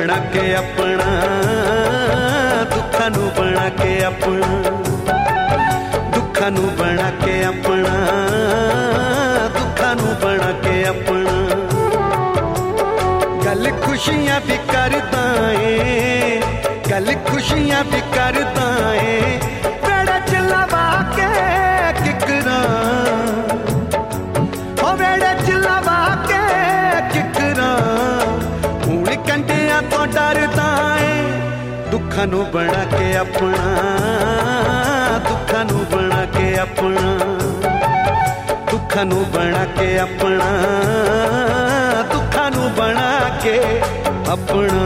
बना के अपना, दुखां नू बना के अपना, दुखां नू बना के अपना, दुखां नू बना के अपना। गल खुशियां भी करदा ए, गल खुशियां भी करदा ए, वेड़े च लवा के किकरां, ओ वेड़े च लवा के किकरां, हुण कंडियां तो डरदा ए। दुखां नू बना के अपना, दुखां नू बना के अपना, दुखां नू बना के अपना, दुखां नू बना के अपना।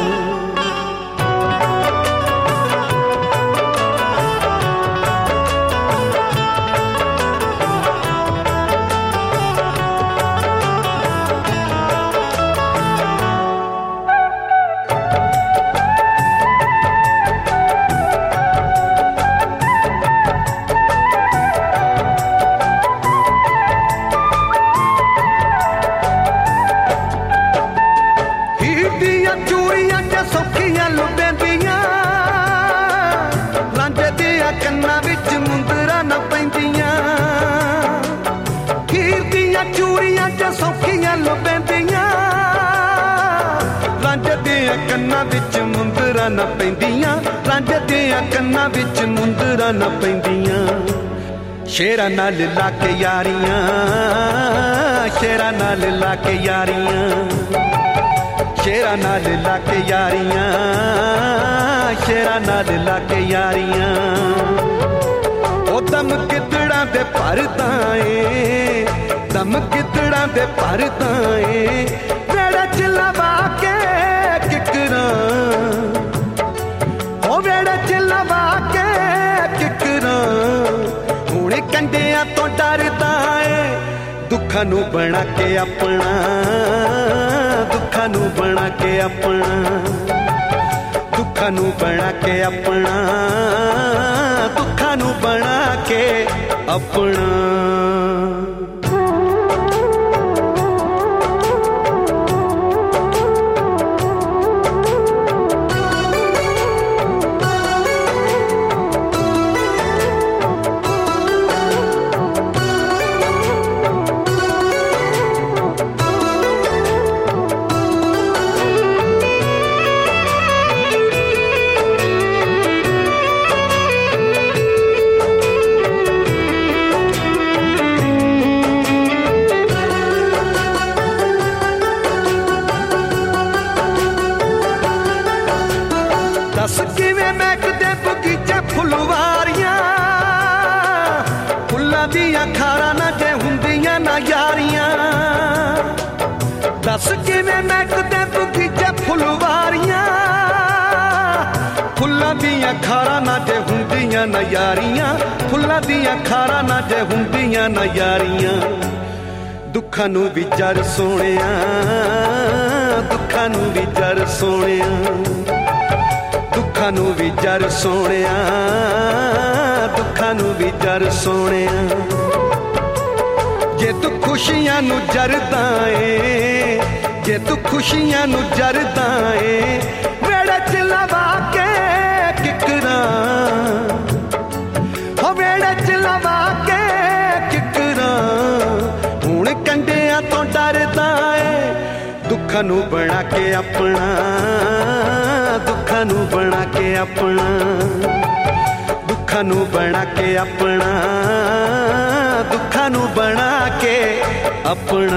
सौखियां लुबेंदियां, लांजे दिया कन्ना विच मुंदरा न पैंदियां। खीर दिया चूड़ियां च सौखियां लुबेंदियां, लांजे दिया कन्ना विच मुंदरा न पैंदियां, लांजे दिया कन्ना विच मुंदरा न पैंदियां। शेरा नाल ला के यारियां, शेरा नाल ला के यारियां, शेरा नाल ला के यारियां, शेरा नाल ला के यारियां। ओ दम कितड़ा दे भरदा ए, दम कितड़ा दे भरदा ए, वेड़े च लवा के किकरां, ओ वेड़े च लवा के किकरां, हुण कंडियां तो डरदा ए। दुखां नू बना के अपना, दुखां नू बना के अपना, दुखां नू बना के अपना, दुखां नू बना के अपना। दस किवें महकदे बगीचे फुलवारियां, फुल्लां दियां खारां ना जे हुंदियां ना यारियां। दस किवें महकदे बगीचे फुलवारियां, फुल्लां दियां खारां ना जे हुंदियां ना यारियां, फुल्लां दियां खारां ना जे हुंदियां ना यारियां। दुखां नू भी जर सोहणिया, दुखां नू भी जर सोहणिया, दुखां नू भी जर सोहणिया, दुखां नू भी जर सोहणिया। जे तू खुशियां नू जरदा ए, जे तू खुशियां नू जरदा ए, वेड़े च लवा के किकरां, हो वेड़े च लवा के किकरां, हुण कंडियां तो डरदा ए। दुखां नू बना के अपना, दुखां नू बना के अपना, दुखां नू बना के अपना, दुखां नू बना के अपना।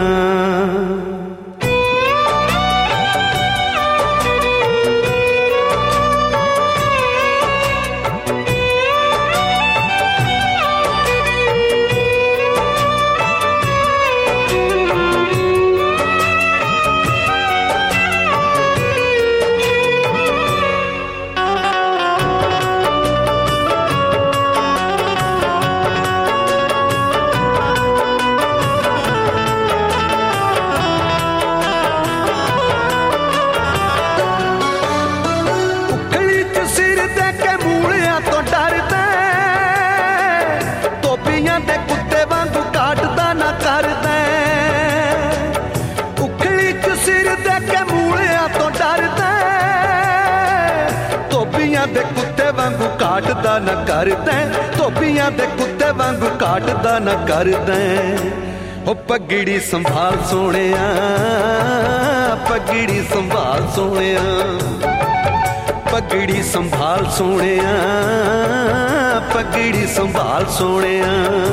कुत्ते वांगू काटदा न करदा, धोबियां दे कुत्ते वांगू काटदा न करदा। ओ पगड़ी संभाल सोहणिया, पगड़ी संभाल सोहणिया, पगड़ी संभाल सोहणिया, पगड़ी संभाल सोहणिया।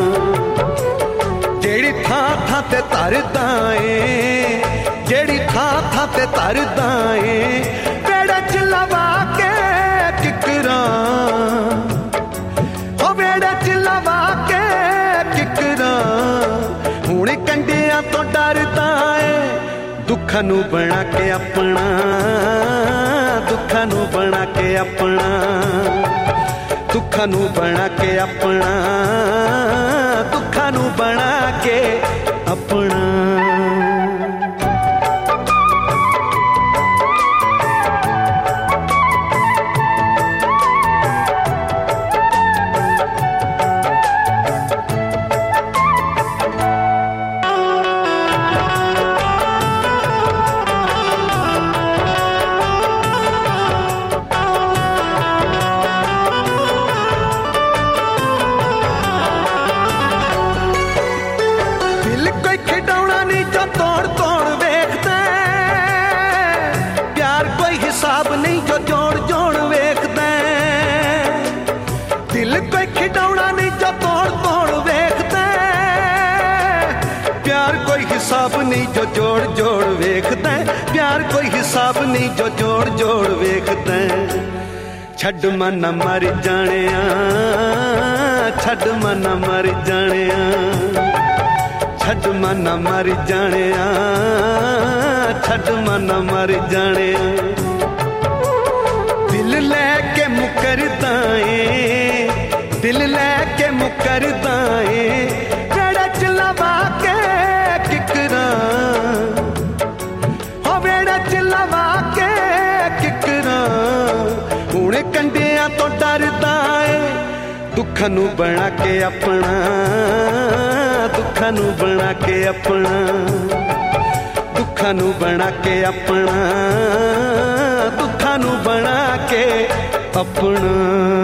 जेड़ी थां थां ते तरदा ए, जेड़ी थां थां ते तरदा ए, बेड़े च लवा के किकरां, ओ बेड़े च लवा के किकरां। हुण कंडियां तो डरदा ए, दुखां नूं बना के अपना, दुखां नूं बना के अपना, दुखां नूं बना के अपना, दुखां नूं बना के अपना। हिसाब नहीं जो जोड़ जोड़ वेखदा, दिल कोई खिडौना नहीं जो तोड़ तोड़ वेखदा। प्यार कोई हिसाब नहीं जो जोड़ जोड़ वेखदा, प्यार कोई हिसाब नहीं जो जोड़ जोड़ वेखदा। छड्ड मन मर जाणिया, छड्ड मन मर जाणिया, छड्ड मन मर जाणिया, छड्ड मन मर जाणिया। दिल लैके मुकरदा ए, दिल लैके मुकरदा ए, बेड़े च लवा के किकरां, हो बेड़े च लवा के किकरां। हुण कंडियां तो डरदा ए, दुखां नूं बना के अपना, दुखां नूं बना के अपना, दुखां नूं बना के अपना, दुखां नूं बना के अपना।